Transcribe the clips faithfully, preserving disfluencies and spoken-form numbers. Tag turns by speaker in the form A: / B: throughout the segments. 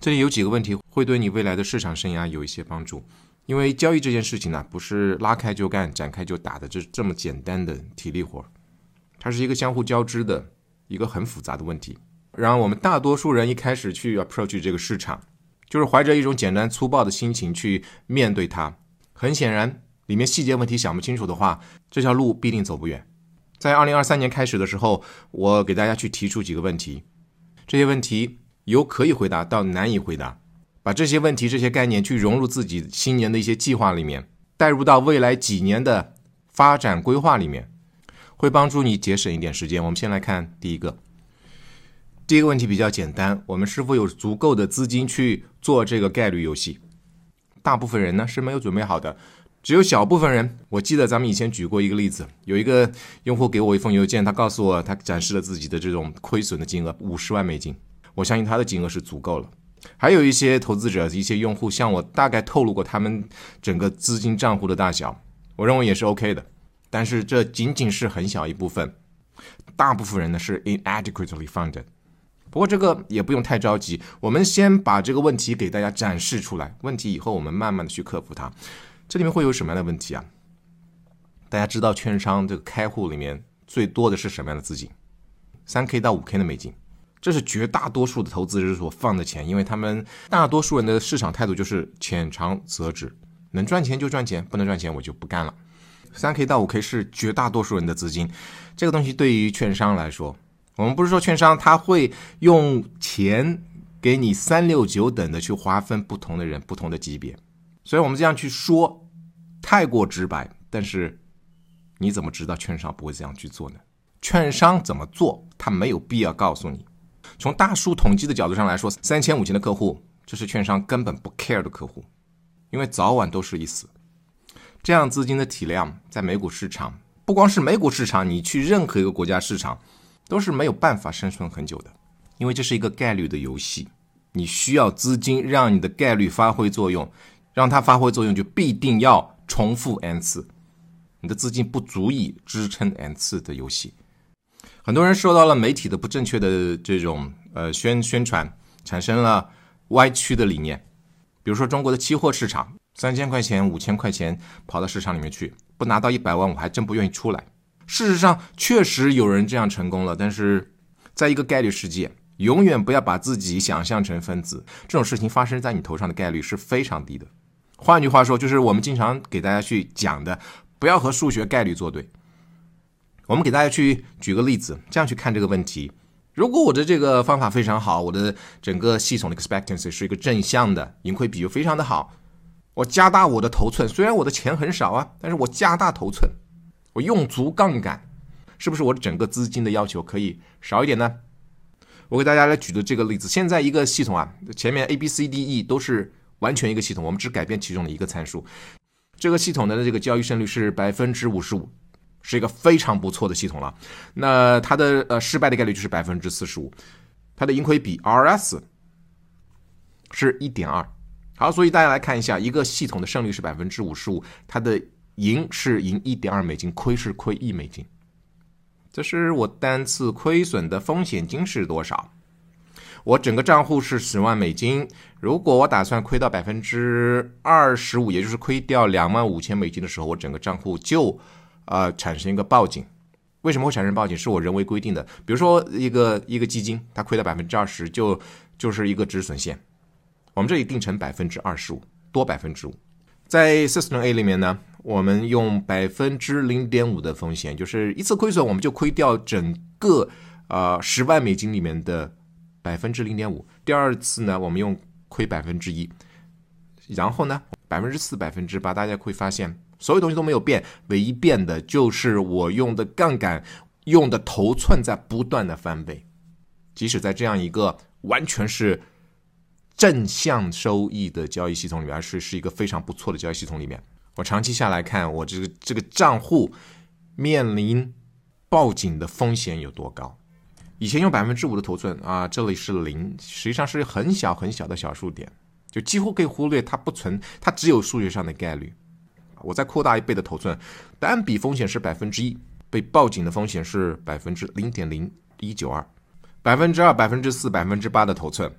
A: 这里有几个问题会对你未来的市场生涯有一些帮助。因为交易这件事情呢，不是拉开就干、展开就打的这这么简单的体力活，它是一个相互交织的一个很复杂的问题。然后我们大多数人一开始去 approach 这个市场，就是怀着一种简单粗暴的心情去面对它。很显然，里面细节问题想不清楚的话，这条路必定走不远。在二零二三年开始的时候，我给大家去提出几个问题，这些问题由可以回答到难以回答，把这些问题、这些概念去融入自己新年的一些计划里面，带入到未来几年的发展规划里面，会帮助你节省一点时间。我们先来看第一个。第一个问题比较简单，我们是否有足够的资金去做这个概率游戏？大部分人呢是没有准备好的，只有小部分人。我记得咱们以前举过一个例子，有一个用户给我一封邮件，他告诉我他展示了自己的这种亏损的金额五十万美金，我相信他的金额是足够了。还有一些投资者、一些用户向我大概透露过他们整个资金账户的大小，我认为也是 OK 的，但是这仅仅是很小一部分，大部分人呢是 inadequately funded。不过这个也不用太着急，我们先把这个问题给大家展示出来，问题以后我们慢慢的去克服它。这里面会有什么样的问题啊？大家知道券商这个开户里面最多的是什么样的资金？ 三 K 到五 K 的美金，这是绝大多数的投资者所放的钱，因为他们大多数人的市场态度就是浅尝辄止，能赚钱就赚钱，不能赚钱我就不干了。 三 K 到五 K 是绝大多数人的资金，这个东西对于券商来说，我们不是说券商他会用钱给你三六九等的去划分不同的人、不同的级别，所以我们这样去说太过直白，但是你怎么知道券商不会这样去做呢？券商怎么做他没有必要告诉你。从大数统计的角度上来说，三千五千的客户，这是券商根本不 care 的客户，因为早晚都是一死。这样资金的体量在美股市场，不光是美股市场，你去任何一个国家市场都是没有办法生存很久的，因为这是一个概率的游戏，你需要资金让你的概率发挥作用，让它发挥作用就必定要重复 n 次，你的资金不足以支撑 n 次的游戏。很多人受到了媒体的不正确的这种呃宣宣传，产生了歪曲的理念。比如说中国的期货市场，三千块钱、五千块钱跑到市场里面去，不拿到一百万我还真不愿意出来。事实上确实有人这样成功了，但是在一个概率世界，永远不要把自己想象成分子，这种事情发生在你头上的概率是非常低的。换句话说，就是我们经常给大家去讲的，不要和数学概率作对。我们给大家去举个例子，这样去看这个问题。如果我的这个方法非常好，我的整个系统的 expectancy 是一个正向的，盈亏比又非常的好，我加大我的头寸，虽然我的钱很少啊，但是我加大头寸，我用足杠杆，是不是我的整个资金的要求可以少一点呢？我给大家来举的这个例子，现在一个系统啊，前面 A B C D E 都是完全一个系统，我们只改变其中的一个参数。这个系统的这个交易胜率是 百分之五十五， 是一个非常不错的系统了。那它的呃失败的概率就是 百分之四十五， 它的盈亏比 R S 是 一点二。 好，所以大家来看一下，一个系统的胜率是 百分之五十五， 它的赢是赢 一点二美金，亏是亏一美金。这是我单次亏损的风险金是多少？我整个账户是十万美金，如果我打算亏到 百分之二十五， 也就是亏掉两万五千美金的时候，我整个账户就呃产生一个报警。为什么会产生报警？是我人为规定的。比如说一个一个基金，它亏到 百分之二十， 就就是一个止损线，我们这里定成 百分之二十五， 多 百分之五。 在 System A 里面呢，我们用 百分之零点五 的风险，就是一次亏损我们就亏掉整个呃十万美金里面的 百分之零点五。 第二次呢，我们用亏 百分之一， 然后呢 百分之四、百分之八， 大家会发现所有东西都没有变，唯一变的就是我用的杠杆、用的头寸在不断的翻倍。即使在这样一个完全是正向收益的交易系统里面，而是是一个非常不错的交易系统里面，我长期下来看，我这个这个账户面临报警的风险有多高。以前用 百分之五 的头寸啊，这里是零，实际上是很小很小的小数点，就几乎可以忽略，它不存，它只有数学上的概率。我再扩大一倍的头寸，单笔风险是 百分之一， 被报警的风险是 百分之零点零一九二， 百分之二、百分之四、百分之八的头寸，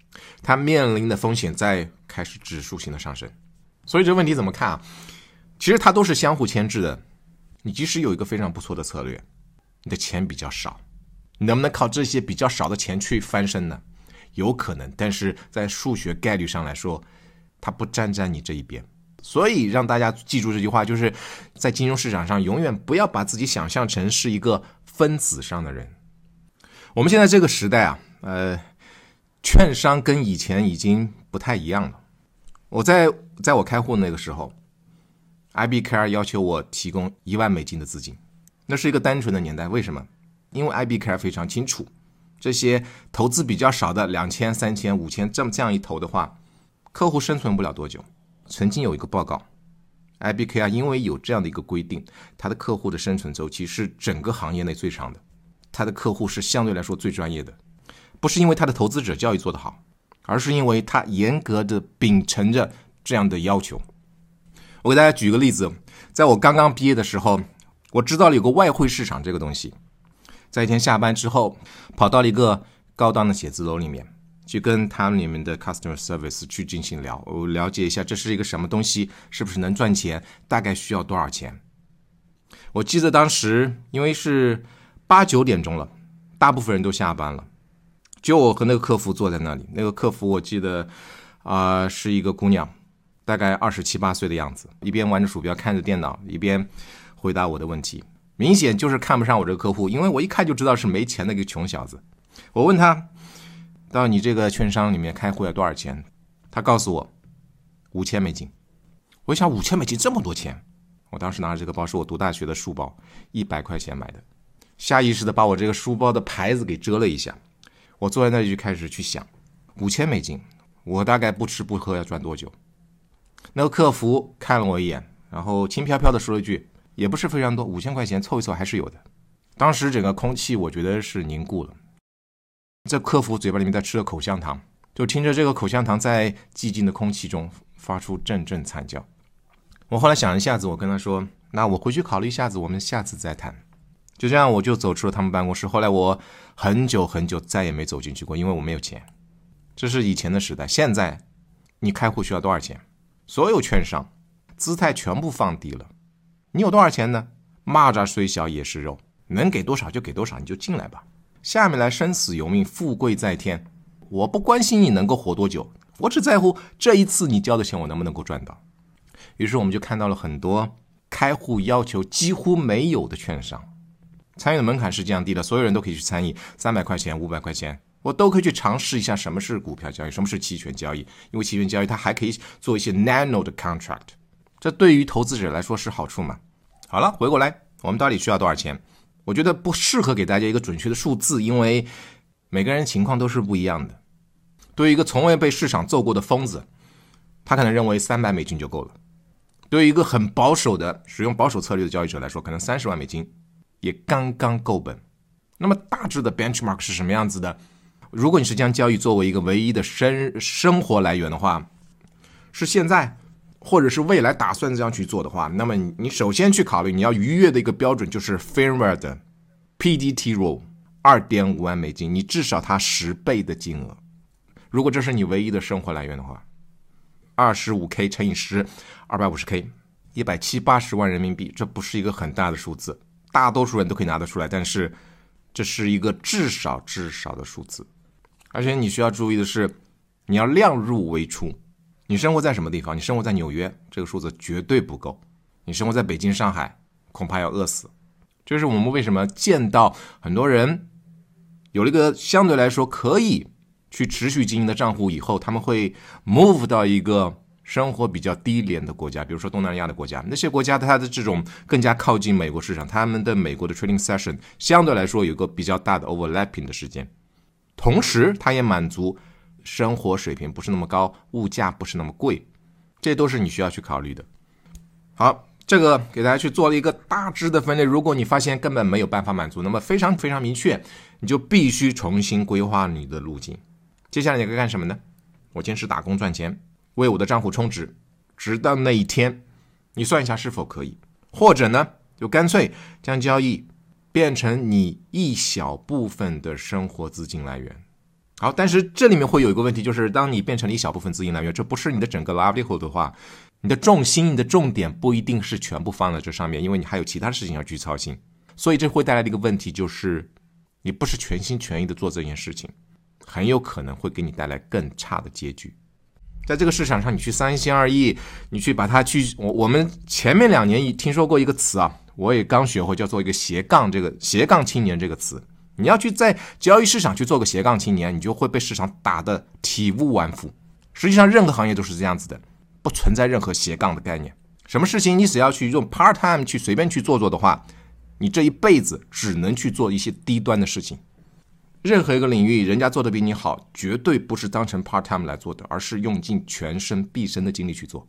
A: 它面临的风险在开始指数性的上升。所以这个问题怎么看啊？其实它都是相互牵制的。你即使有一个非常不错的策略，你的钱比较少，你能不能靠这些比较少的钱去翻身呢？有可能，但是在数学概率上来说，它不站在你这一边。所以让大家记住这句话，就是在金融市场上永远不要把自己想象成是一个分子上的人。我们现在这个时代啊，呃，券商跟以前已经不太一样了。我在在我开户那个时候 ，I B K R 要求我提供一万美金的资金，那是一个单纯的年代。为什么？因为 I B K R 非常清楚，这些投资比较少的两千、三千、五千这么这样一投的话，客户生存不了多久。曾经有一个报告 ，I B K R 因为有这样的一个规定，它的客户的生存周期是整个行业内最长的，它的客户是相对来说最专业的，不是因为它的投资者教育做得好，而是因为它严格的秉承着这样的要求。我给大家举个例子，在我刚刚毕业的时候，我知道了有个外汇市场这个东西，在一天下班之后，跑到了一个高档的写字楼里面，去跟他们里面的 customer service 去进行聊，我了解一下这是一个什么东西，是不是能赚钱，大概需要多少钱。我记得当时因为是八九点钟了，大部分人都下班了，就我和那个客服坐在那里。那个客服我记得啊、呃、是一个姑娘，大概二十七八岁的样子，一边玩着鼠标看着电脑，一边回答我的问题。明显就是看不上我这个客户，因为我一看就知道是没钱的一个穷小子。我问他到你这个券商里面开户要多少钱，他告诉我五千美金。我想五千美金这么多钱，我当时拿着这个包是我读大学的书包，一百块钱买的，下意识的把我这个书包的牌子给遮了一下。我坐在那里就开始去想，五千美金，我大概不吃不喝要赚多久？那个客服看了我一眼，然后轻飘飘的说了一句，也不是非常多，五千块钱凑一凑还是有的。当时整个空气我觉得是凝固了。这客服嘴巴里面在吃着口香糖，就听着这个口香糖在寂静的空气中发出阵阵惨叫。我后来想一下子，我跟他说，那我回去考虑一下子，我们下次再谈。就这样我就走出了他们办公室。后来我很久很久再也没走进去过，因为我没有钱。这是以前的时代，现在你开户需要多少钱？所有券商姿态全部放低了，你有多少钱呢？蚂蚱虽小也是肉，能给多少就给多少，你就进来吧。下面来生死由命，富贵在天，我不关心你能够活多久，我只在乎这一次你交的钱我能不能够赚到。于是我们就看到了很多开户要求几乎没有的券商，参与的门槛是降低的，所有人都可以去参与，三百块钱、五百块钱，我都可以去尝试一下什么是股票交易，什么是期权交易。因为期权交易它还可以做一些 nano 的 contract， 这对于投资者来说是好处嘛。好了，回过来，我们到底需要多少钱？我觉得不适合给大家一个准确的数字，因为每个人情况都是不一样的。对于一个从未被市场揍过的疯子，他可能认为三百美金就够了。对于一个很保守的使用保守策略的交易者来说，可能三十万美金也刚刚够本。那么大致的 benchmark 是什么样子的？如果你是将交易作为一个唯一的生生活来源的话，是现在或者是未来打算这样去做的话，那么你首先去考虑你要逾越的一个标准就是 firmware 的 P D T rule 二点五万美金，你至少它十倍的金额。如果这是你唯一的生活来源的话， 二十五 K 乘以十 二百五十 K 一百七八十万人民币，这不是一个很大的数字，大多数人都可以拿得出来，但是这是一个至少至少的数字。而且你需要注意的是，你要量入为出。你生活在什么地方？你生活在纽约，这个数字绝对不够。你生活在北京、上海，恐怕要饿死。这是我们为什么见到很多人有了一个相对来说可以去持续经营的账户以后，他们会 move 到一个生活比较低廉的国家，比如说东南亚的国家。那些国家它的这种更加靠近美国市场，他们的美国的 trading session 相对来说有个比较大的 overlapping 的时间，同时它也满足生活水平不是那么高，物价不是那么贵，这都是你需要去考虑的。好，这个给大家去做了一个大致的分类。如果你发现根本没有办法满足，那么非常非常明确，你就必须重新规划你的路径。接下来你该干什么呢？我坚持打工赚钱，为我的账户充值，直到那一天你算一下是否可以，或者呢就干脆将交易变成你一小部分的生活资金来源。 好，但是这里面会有一个问题，就是当你变成了一小部分资金来源，这不是你的整个 livelihood 的话，你的重心、你的重点不一定是全部放在这上面，因为你还有其他的事情要去操心。所以这会带来的一个问题就是，你不是全心全意的做这件事情，很有可能会给你带来更差的结局。在这个市场上，你去三心二意，你去把它去，我我们前面两年听说过一个词啊，我也刚学会，叫做一个斜杠，这个斜杠青年这个词。你要去在交易市场去做个斜杠青年，你就会被市场打得体无完肤。实际上任何行业都是这样子的，不存在任何斜杠的概念。什么事情你只要去用 part time 去随便去做做的话，你这一辈子只能去做一些低端的事情。任何一个领域人家做的比你好，绝对不是当成 part time 来做的，而是用尽全身毕生的精力去做。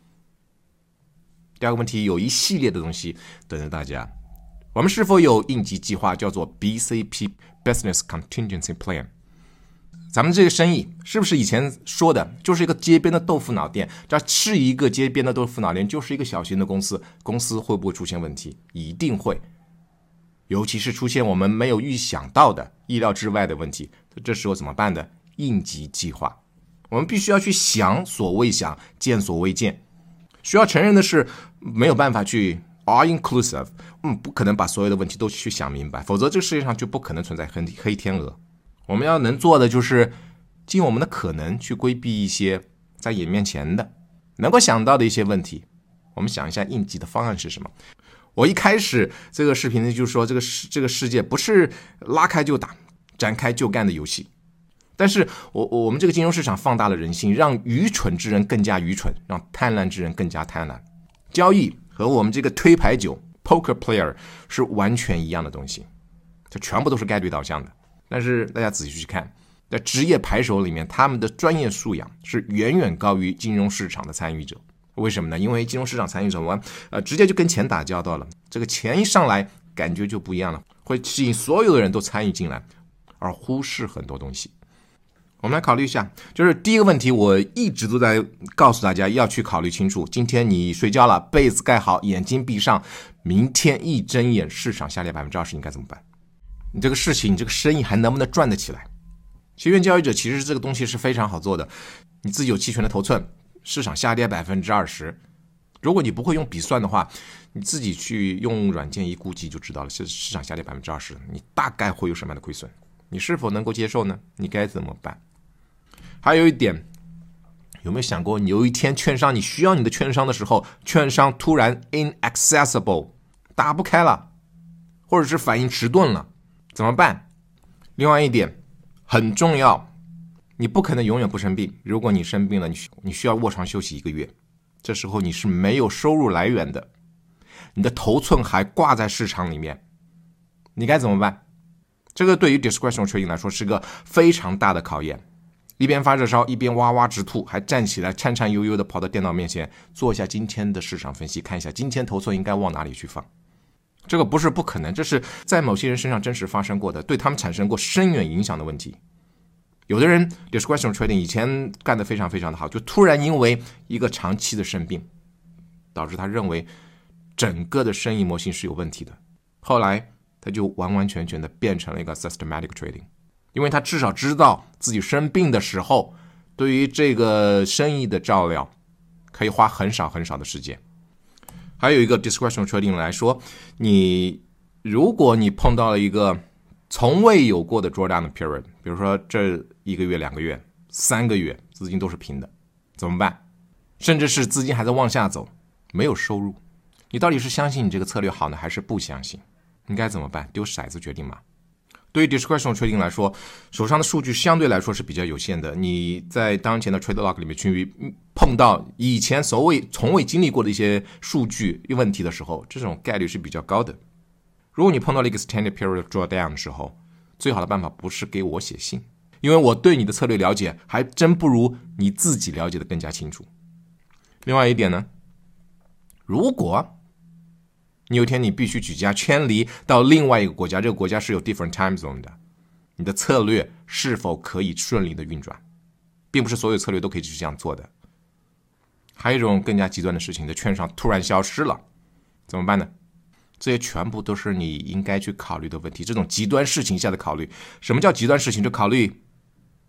A: 第二个问题，有一系列的东西等着大家。我们是否有应急计划，叫做 B C P Business Contingency Plan？ 咱们这个生意是不是以前说的就是一个街边的豆腐脑店？这是一个街边的豆腐脑店，就是一个小型的公司，公司会不会出现问题？一定会，尤其是出现我们没有预想到的意料之外的问题，这时候怎么办呢？应急计划，我们必须要去想所未想，见所未见。需要承认的是，没有办法去 all inclusive， 嗯，不可能把所有的问题都去想明白，否则这个世界上就不可能存在黑天鹅。我们要能做的就是尽我们的可能去规避一些在眼面前的能够想到的一些问题。我们想一下应急的方案是什么。我一开始这个视频呢，就是说这个这个世界不是拉开就打、展开就干的游戏，但是我我们这个金融市场放大了人性，让愚蠢之人更加愚蠢，让贪婪之人更加贪婪。交易和我们这个推牌九 poker player 是完全一样的东西，这全部都是概率导向的。但是大家仔细去看，在职业牌手里面，他们的专业素养是远远高于金融市场的参与者。为什么呢？因为金融市场参与者们呃直接就跟钱打交道了，这个钱一上来感觉就不一样了，会吸引所有的人都参与进来，而忽视很多东西。我们来考虑一下，就是第一个问题，我一直都在告诉大家要去考虑清楚。今天你睡觉了，被子盖好，眼睛闭上，明天一睁眼市场下跌 百分之二十， 你该怎么办？你这个事情，你这个生意还能不能赚得起来？期权交易者其实这个东西是非常好做的，你自己有期权的头寸，市场下跌 百分之二十， 如果你不会用笔算的话，你自己去用软件一估计就知道了，市场下跌 百分之二十， 你大概会有什么样的亏损，你是否能够接受呢？你该怎么办？还有一点，有没有想过，你有一天券商你需要你的券商的时候，券商突然 inaccessible 打不开了，或者是反应迟钝了，怎么办？另外一点很重要，你不可能永远不生病。如果你生病了，你你需要卧床休息一个月，这时候你是没有收入来源的，你的头寸还挂在市场里面，你该怎么办？这个对于 discretionary trading 来说是个非常大的考验。一边发热烧，一边哇哇直吐，还站起来颤颤悠悠的跑到电脑面前做一下今天的市场分析，看一下今天头寸应该往哪里去放。这个不是不可能，这是在某些人身上真实发生过的，对他们产生过深远影响的问题。有的人 discretionary trading 以前干得非常非常的好，就突然因为一个长期的生病，导致他认为整个的生意模型是有问题的，后来他就完完全全的变成了一个 systematic trading， 因为他至少知道自己生病的时候，对于这个生意的照料可以花很少很少的时间。还有一个 discretionary trading 来说，你如果你碰到了一个从未有过的 drawdown period， 比如说这一个月、两个月、三个月资金都是平的，怎么办？甚至是资金还在往下走，没有收入，你到底是相信你这个策略好呢，还是不相信？你该怎么办？丢骰子决定吗？对于 discretionary trading 来说，手上的数据相对来说是比较有限的，你在当前的 trade log 里面去碰到以前所谓从未经历过的一些数据问题的时候，这种概率是比较高的。如果你碰到了一个 extended period drawdown 的时候，最好的办法不是给我写信，因为我对你的策略了解还真不如你自己了解的更加清楚。另外一点呢，如果你有一天你必须举家迁离到另外一个国家，这个国家是有 different time zone 的，你的策略是否可以顺利的运转？并不是所有策略都可以是这样做的。还有一种更加极端的事情，你的券商突然消失了，怎么办呢？这些全部都是你应该去考虑的问题，这种极端事情下的考虑。什么叫极端事情？就考虑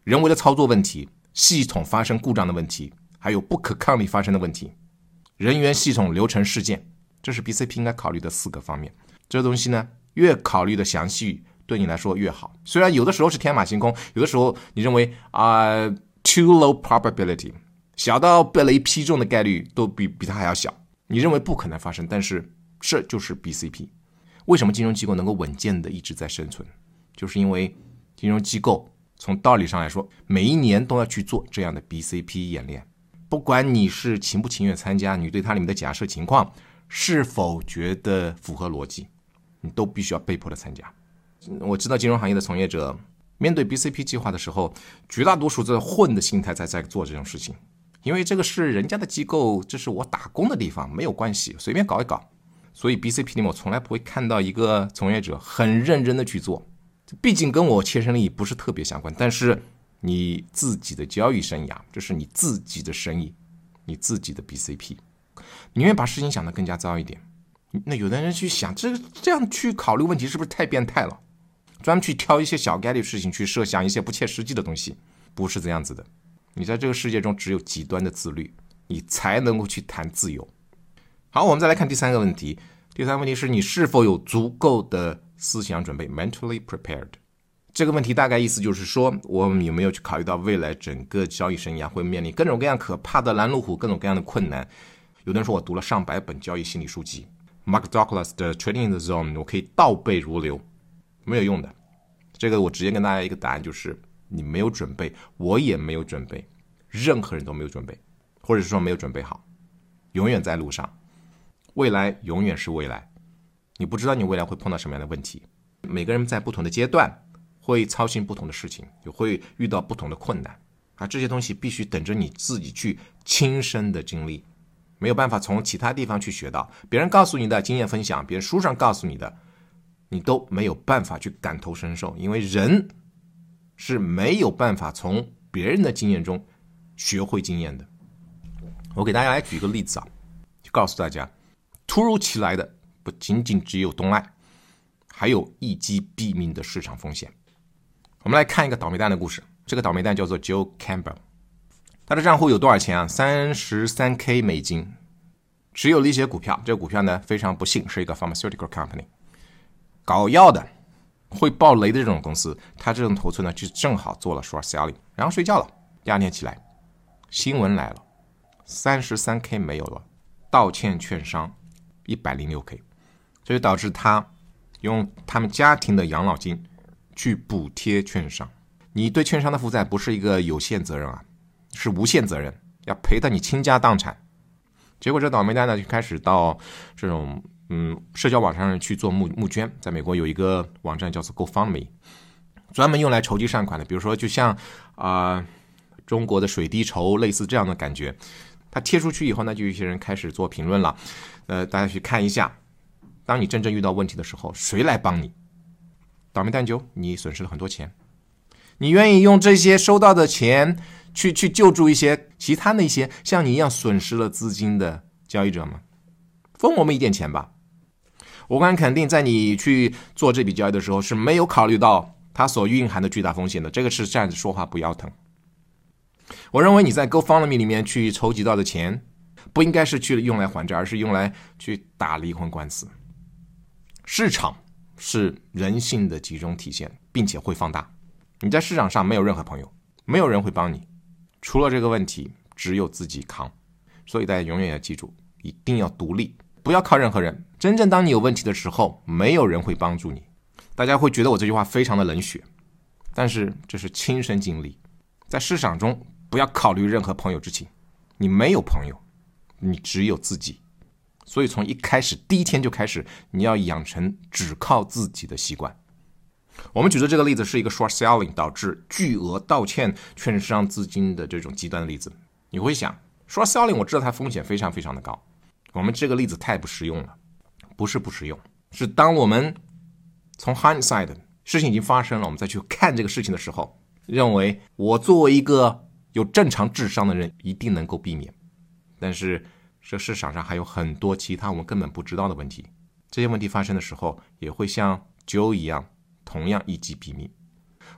A: 人为的操作问题、系统发生故障的问题，还有不可抗力发生的问题，人员、系统、流程、事件，这是 B C P 应该考虑的四个方面。这东西呢，越考虑的详细，对你来说越好。虽然有的时候是天马行空，有的时候你认为啊、呃、too low probability， 小到被雷劈中的概率都比比它还要小，你认为不可能发生，但是这就是 B C P。 为什么金融机构能够稳健的一直在生存，就是因为金融机构从道理上来说，每一年都要去做这样的 B C P 演练，不管你是情不情愿参加，你对它里面的假设情况是否觉得符合逻辑，你都必须要被迫的参加。我知道金融行业的从业者面对 B C P 计划的时候，绝大多数在混的心态在在做这种事情，因为这个是人家的机构，这是我打工的地方，没有关系，随便搞一搞。所以 B C P 里面我从来不会看到一个从业者很认真的去做，毕竟跟我切身利益不是特别相关，但是你自己的交易生涯，这是你自己的生意，你自己的 B C P， 你愿意把事情想得更加糟一点。那有的人去想，这这样去考虑问题是不是太变态了？专门去挑一些小概率事情去设想一些不切实际的东西，不是这样子的。你在这个世界中只有极端的自律，你才能够去谈自由。好，我们再来看第三个问题。第三个问题是你是否有足够的思想准备 mentally prepared。 这个问题大概意思就是说，我们有没有去考虑到未来整个交易生涯会面临各种各样可怕的拦路虎，各种各样的困难。有的人说我读了上百本交易心理书籍， Mark Douglas 的 Trading in the Zone 我可以倒背如流，没有用的。这个我直接跟大家一个答案，就是你没有准备，我也没有准备，任何人都没有准备，或者是说没有准备好，永远在路上。未来永远是未来，你不知道你未来会碰到什么样的问题。每个人在不同的阶段会操心不同的事情，也会遇到不同的困难啊，这些东西必须等着你自己去亲身的经历，没有办法从其他地方去学到。别人告诉你的经验分享，别人书上告诉你的，你都没有办法去感同身受，因为人是没有办法从别人的经验中学会经验的。我给大家来举个例子啊，就告诉大家，突如其来的不仅仅只有东爱，还有一击毙命的市场风险。我们来看一个倒霉蛋的故事。这个倒霉蛋叫做 Joe Campbell， 他的账户有多少钱啊？ 三十三K 美金，持有了一些股票。这个股票呢，非常不幸是一个 pharmaceutical company， 搞药的，会爆雷的这种公司。他这种头寸呢，就正好做了 short selling， 然后睡觉了。第二天起来，新闻来了， 三十三K 没有了，道歉券商一百零六 K， 这就导致他用他们家庭的养老金去补贴券商。你对券商的负债不是一个有限责任啊，是无限责任，要赔到你倾家荡产。结果这倒霉蛋呢，就开始到这种嗯社交网上去做募募捐。在美国有一个网站叫做 GoFundMe， 专门用来筹集善款的。比如说就像啊、呃、中国的水滴筹，类似这样的感觉。他贴出去以后呢，就有一些人开始做评论了。呃，大家去看一下，当你真正遇到问题的时候，谁来帮你？倒霉蛋就你损失了很多钱，你愿意用这些收到的钱去去救助一些其他的一些像你一样损失了资金的交易者吗？分我们一点钱吧。我敢肯定，在你去做这笔交易的时候，是没有考虑到它所蕴含的巨大风险的。这个是站着说话不腰疼。我认为你在 GoFundMe 里面去筹集到的钱，不应该是去用来还债，而是用来去打离婚官司。市场是人性的集中体现，并且会放大。你在市场上没有任何朋友，没有人会帮你，除了这个问题，只有自己扛。所以大家永远要记住，一定要独立，不要靠任何人。真正当你有问题的时候，没有人会帮助你。大家会觉得我这句话非常的冷血，但是这是亲身经历。在市场中，不要考虑任何朋友之情，你没有朋友，你只有自己。所以从一开始第一天就开始，你要养成只靠自己的习惯。我们举的这个例子是一个 short selling 导致巨额道歉券商资金的这种极端的例子。你会想 short selling 我知道它风险非常非常的高，我们这个例子太不实用了。不是不实用，是当我们从 hindsight 事情已经发生了，我们再去看这个事情的时候，认为我作为一个有正常智商的人一定能够避免。但是这市场上还有很多其他我们根本不知道的问题，这些问题发生的时候也会像 Joe 一样同样一击毙命。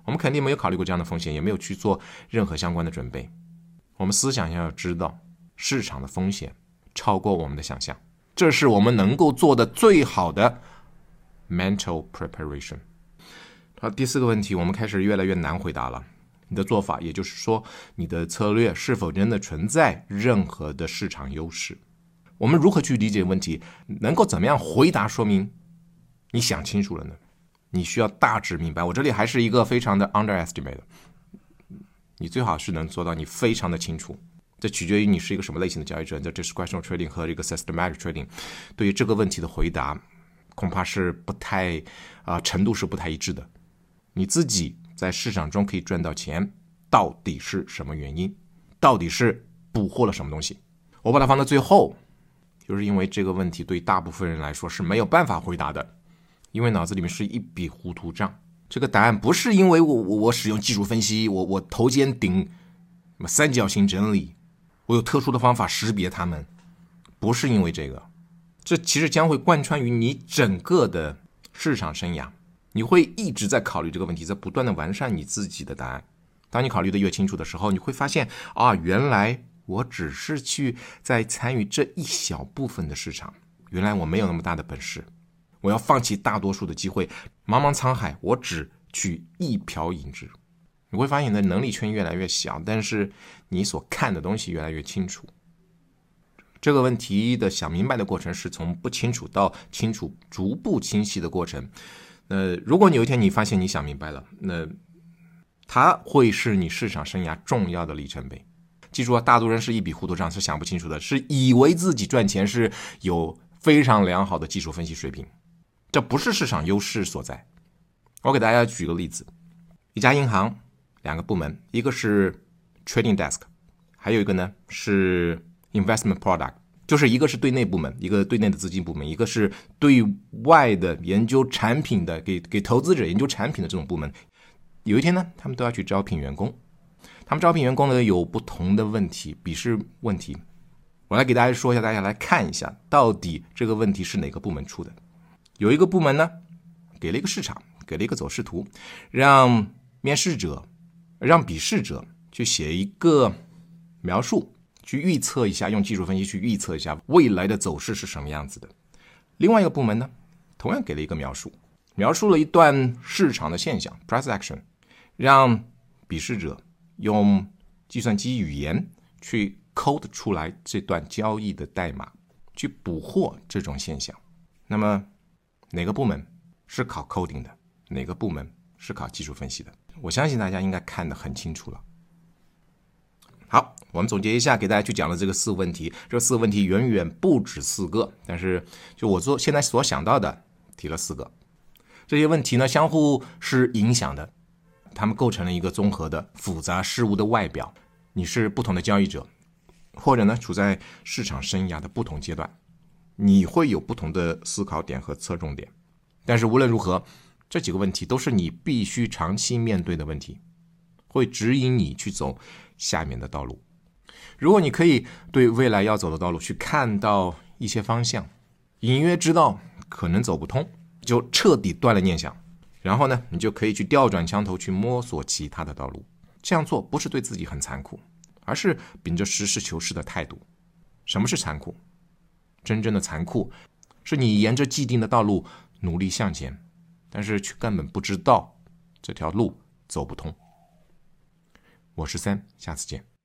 A: 我们肯定没有考虑过这样的风险，也没有去做任何相关的准备。我们思想要知道市场的风险超过我们的想象，这是我们能够做的最好的 mental preparation。 好，第四个问题我们开始越来越难回答了。你的做法，也就是说你的策略是否真的存在任何的市场优势？我们如何去理解问题，能够怎么样回答说明你想清楚了呢？你需要大致明白，我这里还是一个非常的 underestimate， 你最好是能做到你非常的清楚，这取决于你是一个什么类型的交易者。这 discretional trading 和这个 systematic trading 对于这个问题的回答恐怕是不太、呃、程度是不太一致的。你自己在市场中可以赚到钱，到底是什么原因？到底是捕获了什么东西？我把它放到最后，就是因为这个问题对大部分人来说是没有办法回答的，因为脑子里面是一笔糊涂账。这个答案不是因为我我我使用技术分析，我我头肩顶三角形整理，我有特殊的方法识别它们，不是因为这个。这其实将会贯穿于你整个的市场生涯，你会一直在考虑这个问题，在不断的完善你自己的答案。当你考虑的越清楚的时候，你会发现啊，原来我只是去在参与这一小部分的市场，原来我没有那么大的本事，我要放弃大多数的机会，茫茫沧海我只取一瓢饮之。你会发现你的能力圈越来越小，但是你所看的东西越来越清楚。这个问题的想明白的过程是从不清楚到清楚，逐步清晰的过程。那如果你有一天你发现你想明白了，那它会是你市场生涯重要的里程碑。记住啊，大多人是一笔糊涂账，是想不清楚的，是以为自己赚钱是有非常良好的技术分析水平，这不是市场优势所在。我给大家举个例子，一家银行两个部门，一个是 trading desk， 还有一个呢是 investment product， 就是一个是对内部门，一个对内的资金部门，一个是对外的研究产品的，给给投资者研究产品的这种部门。有一天呢，他们都要去招聘员工，他们招聘员工呢有不同的问题，笔试问题。我来给大家说一下，大家来看一下，到底这个问题是哪个部门出的。有一个部门呢，给了一个市场，给了一个走势图，让面试者，让笔试者去写一个描述，去预测一下，用技术分析去预测一下未来的走势是什么样子的。另外一个部门呢，同样给了一个描述，描述了一段市场的现象 price action， 让笔试者用计算机语言去 code 出来这段交易的代码，去捕获这种现象。那么哪个部门是考 coding 的，哪个部门是考技术分析的？我相信大家应该看得很清楚了。好，我们总结一下，给大家去讲了这个四个问题。这四个问题远远不止四个，但是就我做现在所想到的提了四个。这些问题呢相互是影响的，它们构成了一个综合的复杂事物的外表。你是不同的交易者，或者呢处在市场生涯的不同阶段，你会有不同的思考点和侧重点。但是无论如何，这几个问题都是你必须长期面对的问题，会指引你去走下面的道路。如果你可以对未来要走的道路去看到一些方向，隐约知道可能走不通，就彻底断了念想，然后呢你就可以去调转枪头去摸索其他的道路。这样做不是对自己很残酷，而是秉着实事求是的态度。什么是残酷？真正的残酷是你沿着既定的道路努力向前，但是却根本不知道这条路走不通。我是三，下次见。